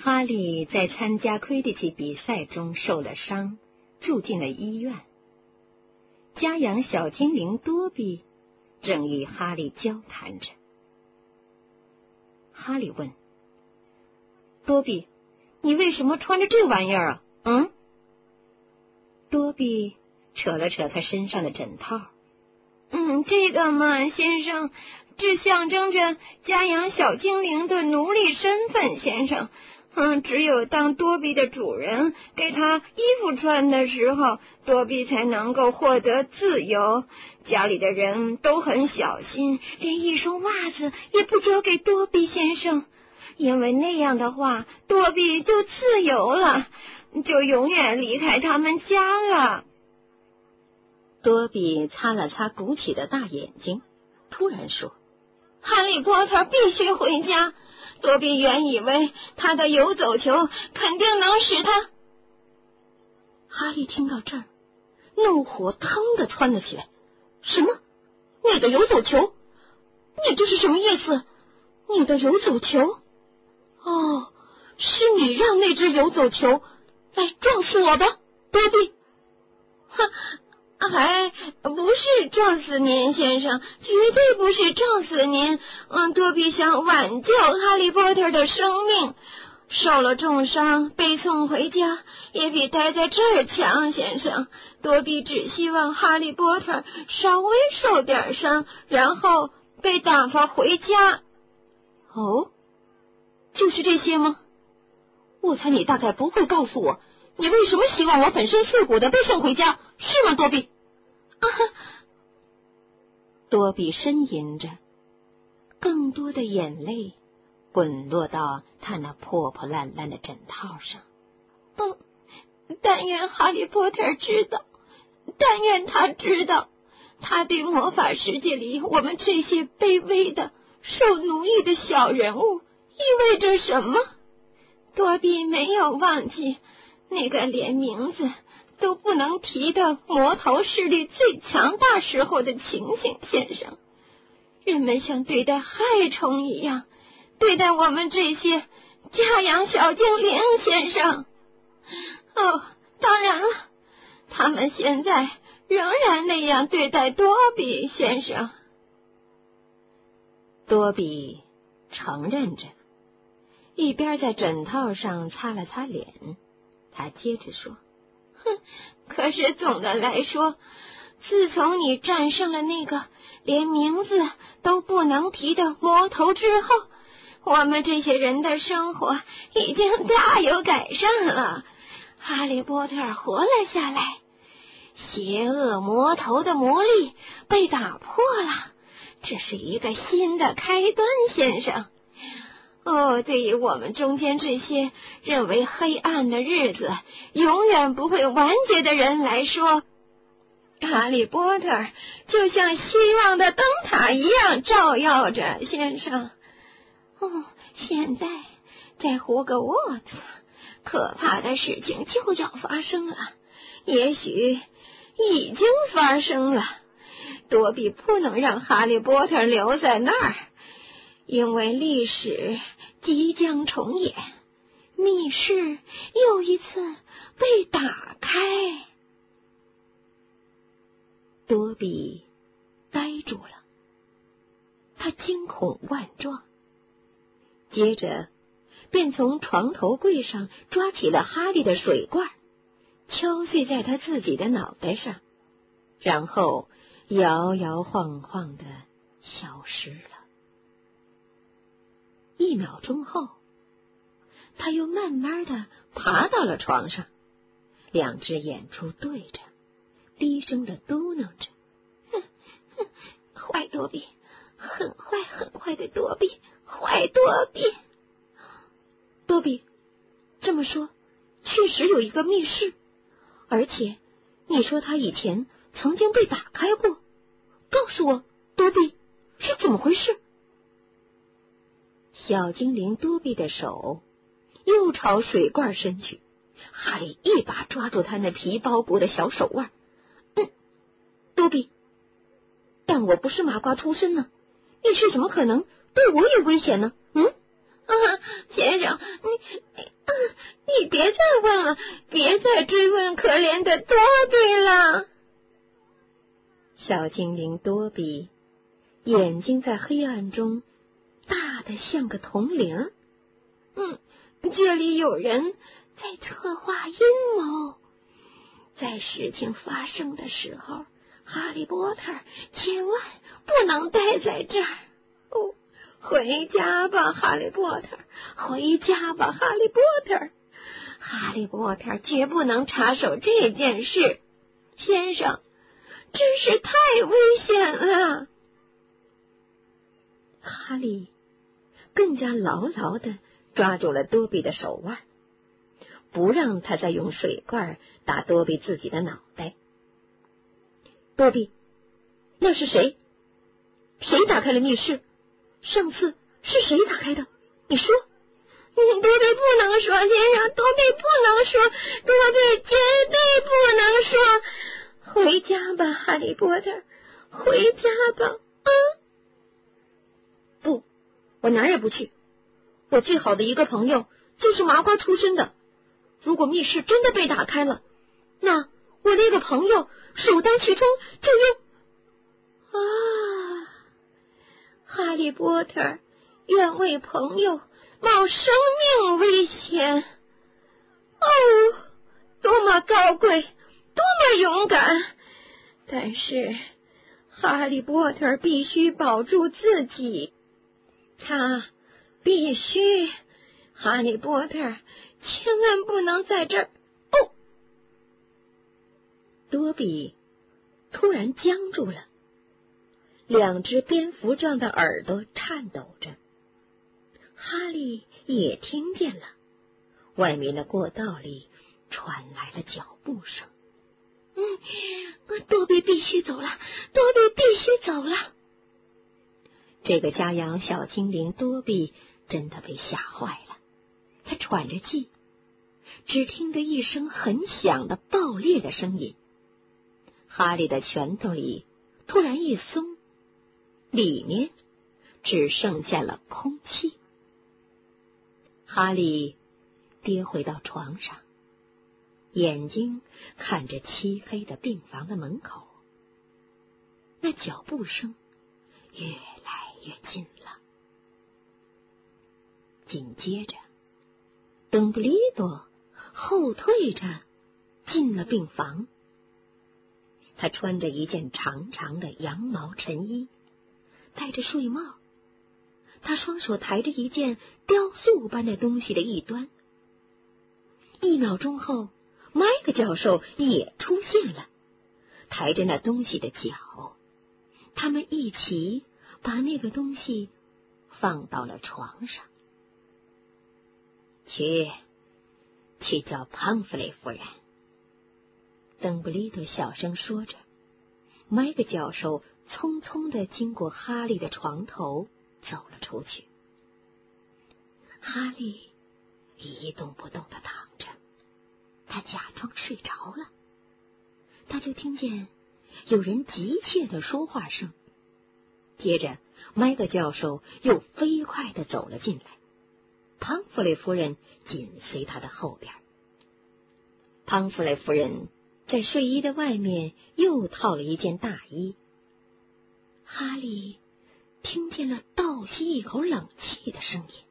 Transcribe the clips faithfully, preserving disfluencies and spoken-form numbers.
哈利在参加魁地奇比赛中受了伤，住进了医院。家养小精灵多比正与哈利交谈着。哈利问：多比，你为什么穿着这玩意儿啊？嗯？多比扯了扯他身上的枕套。 嗯，这个嘛，先生，这象征着家养小精灵的奴隶身份，先生。嗯，只有当多比的主人给他衣服穿的时候，多比才能够获得自由。家里的人都很小心，连一双袜子也不交给多比先生，因为那样的话，多比就自由了，就永远离开他们家了。 多比擦了擦鼓起的大眼睛，突然说： 哈利波特必须回家。多比原以为他的游走球肯定能使他…… 哈利听到这儿，怒火腾地窜了起来。什么？你的游走球？你这是什么意思？你的游走球？哦，是你让那只游走球来撞死我的，多比。 哼！还不是撞死您，先生，绝对不是撞死您。嗯，多比想挽救哈利波特的生命，受了重伤，被送回家也比待在这儿强，先生。多比只希望哈利波特稍微受点伤，然后被打发回家。 哦，就是这些吗？我猜你大概不会告诉我，你为什么希望我粉身碎骨的被送回家，是吗，多比？ 啊！ 多比呻吟着，更多的眼泪滚落到他那破破烂烂的枕套上。 嗯，但愿哈利波特知道，但愿他知道，他对魔法世界里我们这些卑微的、受奴役的小人物意味着什么。多比没有忘记那个连名字都不能提的魔头势力最强大时候的情形，先生。人们像对待害虫一样对待我们这些家养小精灵，先生。哦，当然了，他们现在仍然那样对待多比先生。 多比承认着，一边在枕套上擦了擦脸，他接着说： 哼，可是总的来说，自从你战胜了那个连名字都不能提的魔头之后，我们这些人的生活已经大有改善了。哈利波特活了下来，邪恶魔头的魔力被打破了，这是一个新的开端，先生。哦，对于我们中间这些认为黑暗的日子永远不会完结的人来说，哈利波特就像希望的灯塔一样照耀着，先生。哦，现在在胡格沃茨，可怕的事情就要发生了，也许已经发生了。多比不能让哈利波特留在那儿，因为历史即将重演，密室又一次被打开。 多比呆住了，他惊恐万状，接着便从床头柜上抓起了哈利的水罐，敲碎在他自己的脑袋上，然后摇摇晃晃的消失了。一秒钟后，他又慢慢的爬到了床上，两只眼珠对着，低声的嘟囔着： 哼哼，坏多比，很坏很坏的多比，坏多比。 多比，这么说，确实有一个密室，而且你说他以前曾经被打开过，告诉我，多比，是怎么回事？小精灵多比的手又朝水罐伸去，哈利一把抓住他那皮包裹的小手腕。嗯，多比，但我不是麻瓜出身呢，密室怎么可能对我有危险呢？嗯， 啊，先生，你别再追问可怜的多比了。 小精灵多比眼睛在黑暗中大得像个铜铃。 嗯，这里有人在策划阴谋。在事情发生的时候，哈利波特千万不能待在这儿。哦，回家吧，哈利波特，回家吧，哈利波特。哈利波特绝不能插手这件事，先生，真是太危险了。 哈利更加牢牢地抓住了多比的手腕，不让他再用水罐打多比自己的脑袋。多比，那是谁？谁打开了密室？上次是谁打开的？你说。 多比不能说，先生，多比不能说，多比绝对不能说。回家吧，哈利波特，回家吧。啊！ 不，我哪儿也不去。我最好的一个朋友就是麻瓜出身的。如果密室真的被打开了，那我那个朋友首当其冲就有啊！哈利波特愿为朋友冒生命危险。哦，多么高贵，多么勇敢！但是哈利波特必须保住自己，他必须，哈利波特千万不能在这儿。哦， 多比突然僵住了，两只蝙蝠状的耳朵颤抖着。哈利也听见了，外面的过道里传来了脚步声。 嗯，多比必须走了，多比必须走了。 这个家养小精灵多比真的被吓坏了，他喘着气，只听得一声很响的爆裂的声音。哈利的拳头里突然一松，里面只剩下了空气。哈利跌回到床上，眼睛看着漆黑的病房的门口，那脚步声越来越近了。紧接着，邓布利多后退着进了病房。他穿着一件长长的羊毛衬衣，戴着睡帽。他双手抬着一件雕塑般的东西的一端。一秒钟后，麦克教授也出现了，抬着那东西的脚。他们一起把那个东西放到了床上。去，去叫庞弗雷夫人。邓布利多小声说着，麦克教授匆匆地经过哈利的床头走了出去。哈利一动不动地躺着，他假装睡着了。他就听见有人急切的说话声，接着麦克教授又飞快地走了进来，庞弗雷夫人紧随他的后边。庞弗雷夫人在睡衣的外面又套了一件大衣。哈利听见了倒吸一口冷气的声音。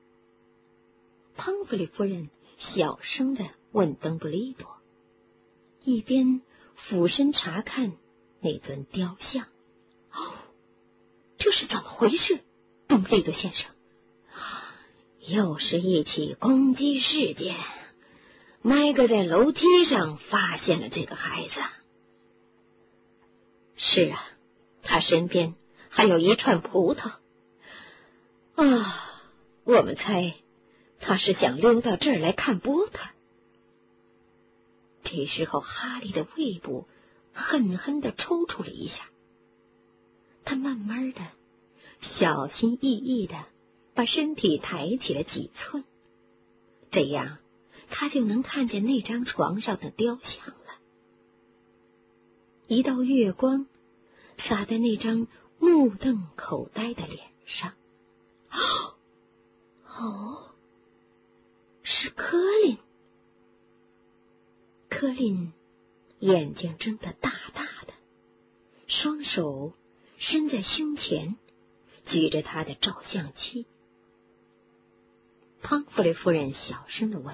庞弗雷夫人小声地问邓布利多，一边俯身查看那尊雕像。哦，这是怎么回事，邓布利多先生？又是一起攻击事件。麦克在楼梯上发现了这个孩子。是啊，他身边还有一串葡萄。啊，我们猜他是想溜到这儿来看波特。这时候，哈利的胃部狠狠地抽搐了一下，他慢慢的、小心翼翼的把身体抬起了几寸，这样他就能看见那张床上的雕像了。一道月光洒在那张目瞪口呆的脸上。哦，是柯林。 柯林眼睛睁得大大的，双手伸在胸前，举着他的照相机。庞弗雷夫人小声地问：“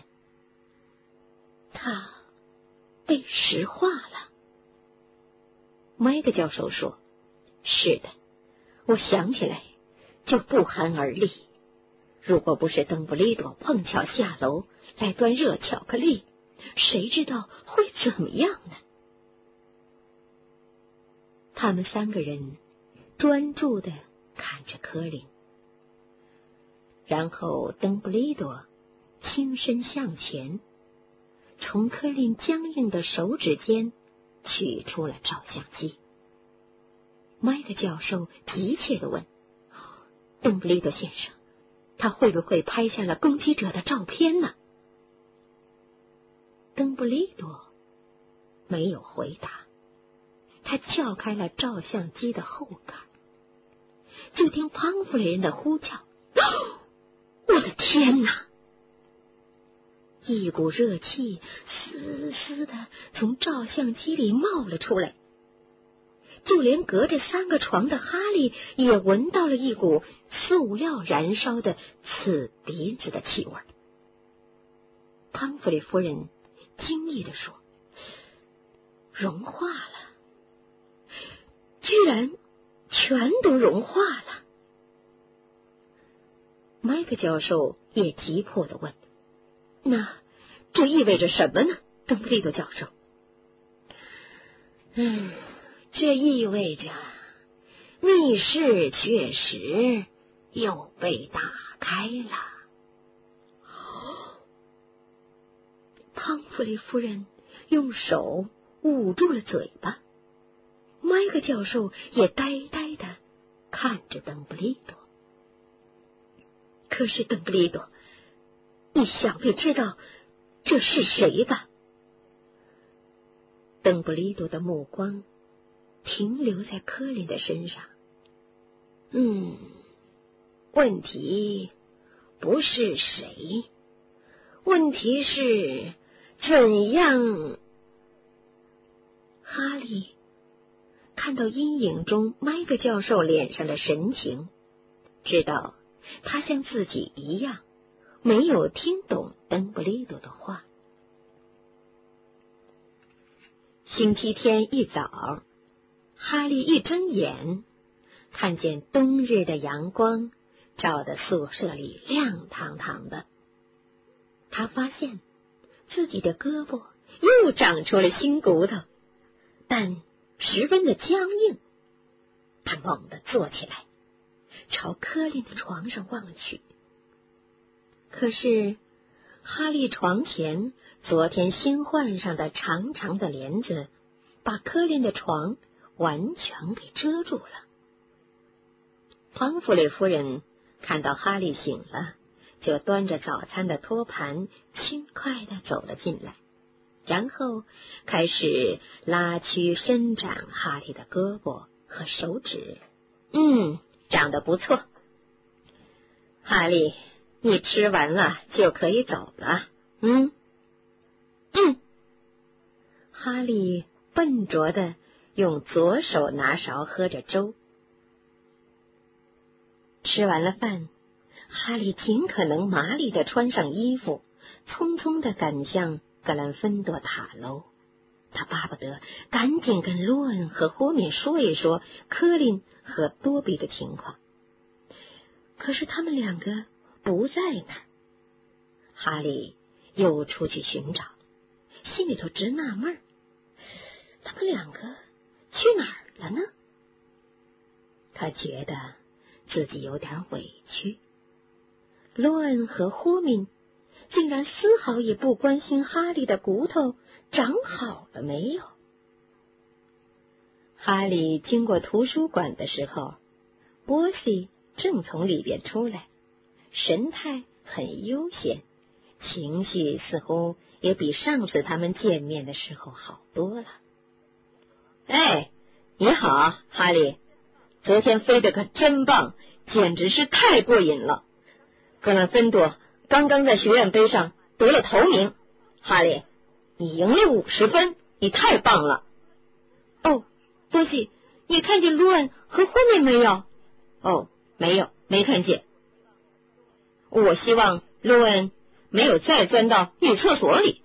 他被石化了？”麦克教授说：“是的，我想起来就不寒而栗。如果不是邓布利多碰巧下楼来端热巧克力，谁知道会怎么样呢？”他们三个人专注地看着柯林，然后邓布利多轻身向前，从柯林僵硬的手指间取出了照相机。麦克教授急切地问：“邓布利多先生，他会不会拍下了攻击者的照片呢？”邓布利多没有回答，他撬开了照相机的后盖，就听庞弗雷人的呼叫：“我的天哪！”一股热气嘶嘶的从照相机里冒了出来，就连隔着三个床的哈利也闻到了一股塑料燃烧的刺鼻子的气味。庞弗雷夫人惊异地说：“融化了，居然全都融化了。”麦克教授也急迫地问：“那这意味着什么呢，邓布利多教授？”“嗯，这意味着密室确实又被打开了。”庞弗雷夫人用手捂住了嘴巴，麦克教授也呆呆地看着邓布利多。“可是邓布利多，你想必知道这是谁吧？”邓布利多的目光停留在柯林的身上。“嗯，问题不是谁，问题是怎样。”哈利看到阴影中麦克教授脸上的神情，知道他像自己一样没有听懂邓布利多的话。星期天一早，哈利一睁眼，看见冬日的阳光照得宿舍里亮堂堂的。他发现自己的胳膊又长出了新骨头，但十分的僵硬。他猛地坐起来，朝柯林的床上望去。可是哈利床前昨天新换上的长长的帘子把柯林的床完全给遮住了。庞弗雷夫人看到哈利醒了，就端着早餐的托盘轻快地走了进来，然后开始拉曲伸展哈利的胳膊和手指。“嗯，长得不错。哈利，你吃完了就可以走了。”“嗯嗯。”哈利笨拙地用左手拿勺喝着粥。吃完了饭，哈利尽可能麻利地穿上衣服，匆匆地赶向格兰芬多塔楼。他巴不得赶紧跟罗恩和霍敏说一说柯林和多比的情况，可是他们两个不在那儿。哈利又出去寻找，心里头直纳闷儿，他们两个去哪儿了呢？他觉得自己有点委屈。罗恩和霍敏竟然丝毫也不关心哈利的骨头长好了没有。哈利经过图书馆的时候，波西正从里边出来，神态很悠闲，情绪似乎也比上次他们见面的时候好多了。“哎，你好，哈利，昨天飞得可真棒，简直是太过瘾了。格兰芬多刚刚在学院杯上得了头名。哈利， 你赢了五十分，你太棒了。 哦，波西，你看见卢恩和霍面没有？ 哦，没有，没看见。我希望卢恩没有再钻到女厕所里。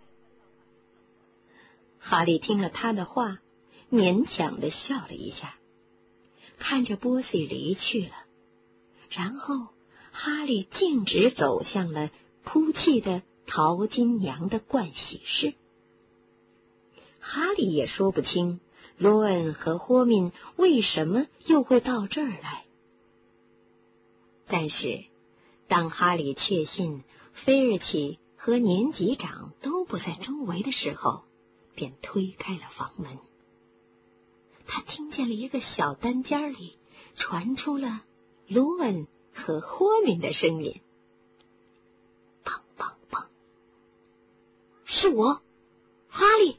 哈利听了他的话，勉强的笑了一下，看着波西离去了，然后哈利径直走向了哭泣的淘金娘的盥洗室。哈利也说不清罗恩和霍敏为什么又会到这儿来，但是当哈利确信菲尔奇和年级长都不在周围的时候，便推开了房门。他听见了一个小单间里传出了罗恩和霍敏的声音，砰砰砰！ 是我，哈利。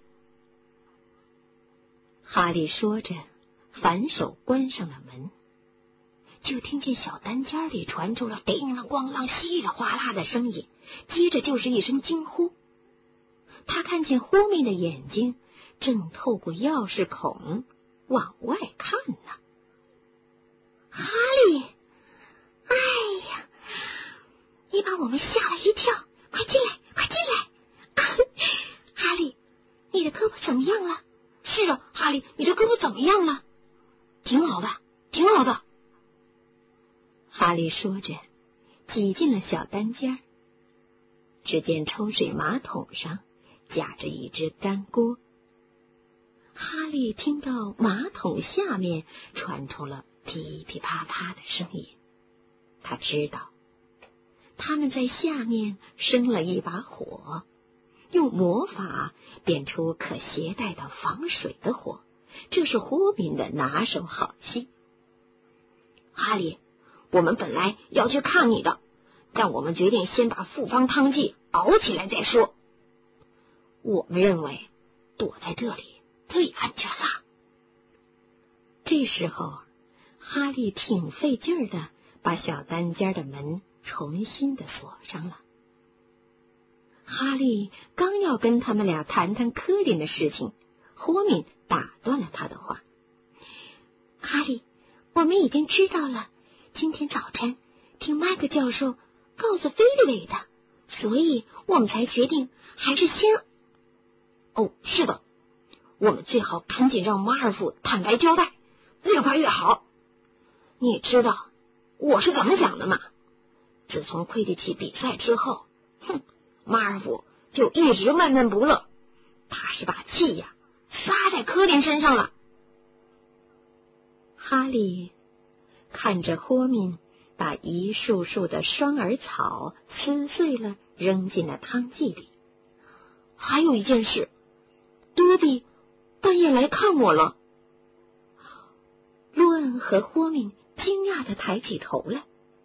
哈利说着，反手关上了门，就听见小单间里传出了叮啷咣啷、稀里哗啦的声音，接着就是一声惊呼。他看见霍敏的眼睛正透过钥匙孔往外看呢。 哈利，哎呀，你把我们吓了一跳！快进来，快进来！啊、哈利，你的胳膊怎么样了？是啊，哈利，你的胳膊怎么样了？挺好的，挺好的。 哈利说着，挤进了小单间。只见抽水马桶上架着一只干锅。哈利听到马桶下面传出了噼噼啪啪的声音，他知道他们在下面生了一把火，用魔法变出可携带的防水的火，这是霍敏的拿手好戏。 哈利，我们本来要去看你的，但我们决定先把复方汤剂熬起来再说。我们认为躲在这里最安全了。 这时候，哈利挺费劲儿的把小单间的门重新的锁上了。哈利刚要跟他们俩谈谈科林的事情，霍敏打断了他的话。 哈利，我们已经知道了，今天早晨听麦克教授告诉菲利雷的，所以我们才决定还是先……哦，是的，我们最好赶紧让马尔福坦白交代，越快越好。你知道我是怎么想的吗？自从魁地奇比赛之后，哼，马尔福就一直闷闷不乐，他是把气呀撒在科林身上了。 哈利看着霍敏把一束束的双耳草撕碎了，扔进了汤剂里。 还有一件事，多比半夜来看我了。 洛恩和霍敏惊讶的抬起头来。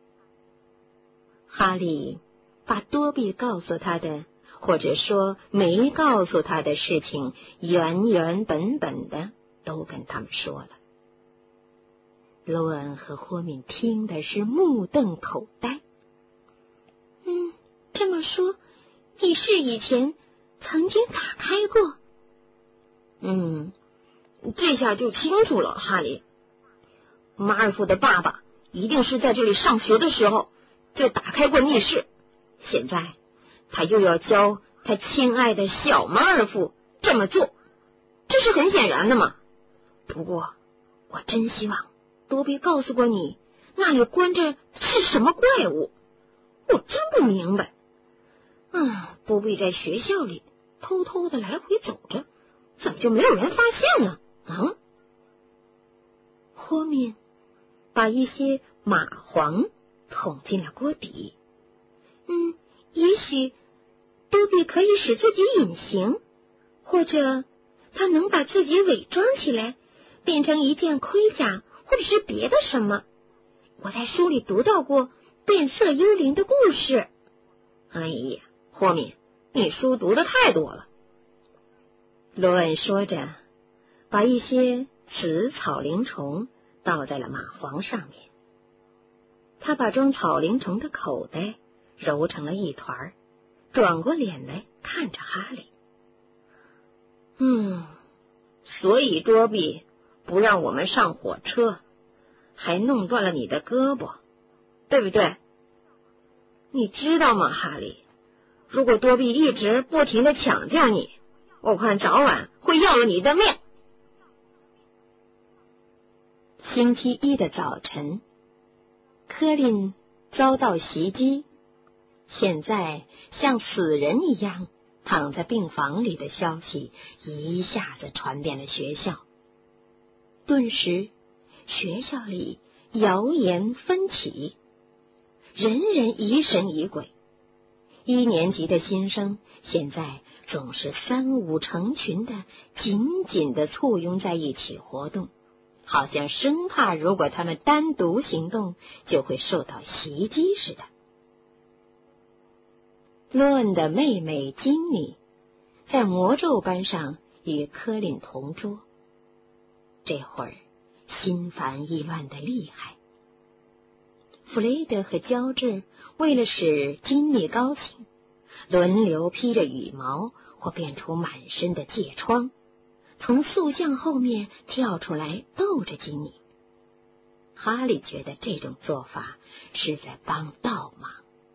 哈利把多比告诉他的，或者说没告诉他的事情，原原本本的都跟他们说了。洛恩和霍敏听的是目瞪口呆。 嗯，这么说，你是以前曾经打开过？嗯，这下就清楚了，哈利。马尔福的爸爸一定是在这里上学的时候就打开过密室，现在他又要教他亲爱的小马尔福这么做，这是很显然的嘛。不过，我真希望多比告诉过你，那里关着是什么怪物，我真不明白。嗯，多比在学校里偷偷的来回走着，怎么就没有人发现呢？啊？ 霍敏把一些蚂蟥捅进了锅底。 嗯，也许多比可以使自己隐形，或者他能把自己伪装起来，变成一件盔甲，或者是别的什么。我在书里读到过变色幽灵的故事。哎呀，霍敏，你书读的太多了。 罗恩说着，把一些死草灵虫倒在了蚂蟥上面。他把装草灵虫的口袋揉成了一团，转过脸来看着哈利。 嗯，所以多比不让我们上火车，还弄断了你的胳膊，对不对？你知道吗，哈利？如果多比一直不停的抢救你，我看早晚会要了你的命。星期一的早晨，科林遭到袭击，现在像死人一样躺在病房里的消息一下子传遍了学校，顿时学校里谣言纷起，人人疑神疑鬼。一年级的新生现在总是三五成群的紧紧的簇拥在一起活动，好像生怕如果他们单独行动就会受到袭击似的。罗恩的妹妹金妮在魔咒班上与科林同桌，这会儿心烦意乱的厉害。弗雷德和乔治为了使金妮高兴，轮流披着羽毛或变出满身的疥疮，从塑像后面跳出来逗着金妮。哈利觉得这种做法是在帮倒忙。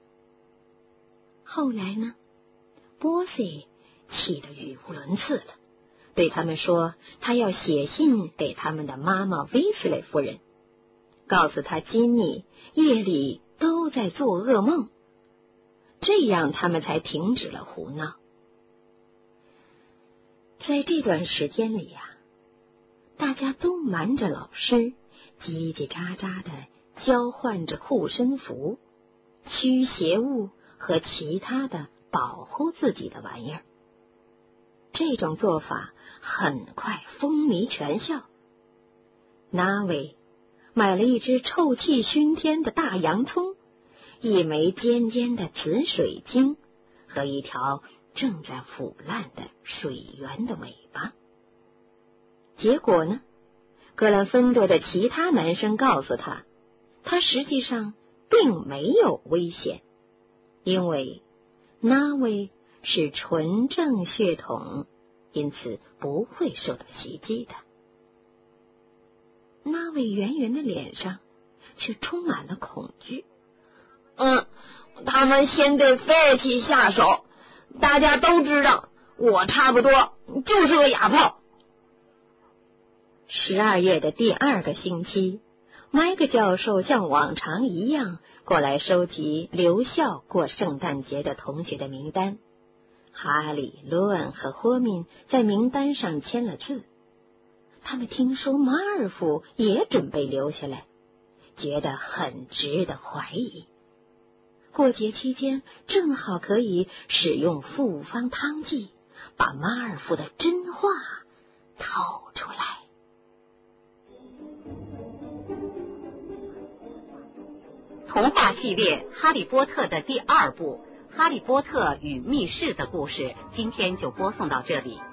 后来呢，波西气得语无伦次了，对他们说他要写信给他们的妈妈威斯莱夫人，告诉他金妮夜里都在做噩梦，这样他们才停止了胡闹。在这段时间里呀、啊，大家都瞒着老师，叽叽喳喳的交换着护身符、驱邪物和其他的保护自己的玩意儿。这种做法很快风靡全校。那位买了一只臭气熏天的大洋葱，一枚尖尖的紫水晶和一条正在腐烂的水源的尾巴。结果呢，格兰芬多的其他男生告诉他，他实际上并没有危险，因为那位是纯正血统，因此不会受到袭击的。那位圆圆的脸上却充满了恐惧。 嗯，他们先对菲尔奇下手，大家都知道我差不多就是个哑炮。 十二月的第二个星期，麦克教授像往常一样过来收集留校过圣诞节的同学的名单。哈利、罗恩和霍敏在名单上签了字。他们听说马尔福也准备留下来，觉得很值得怀疑。过节期间正好可以使用复方汤剂，把马尔福的真话掏出来。 童话系列《哈利波特》的第二部《哈利波特与密室》的故事，今天就播送到这里。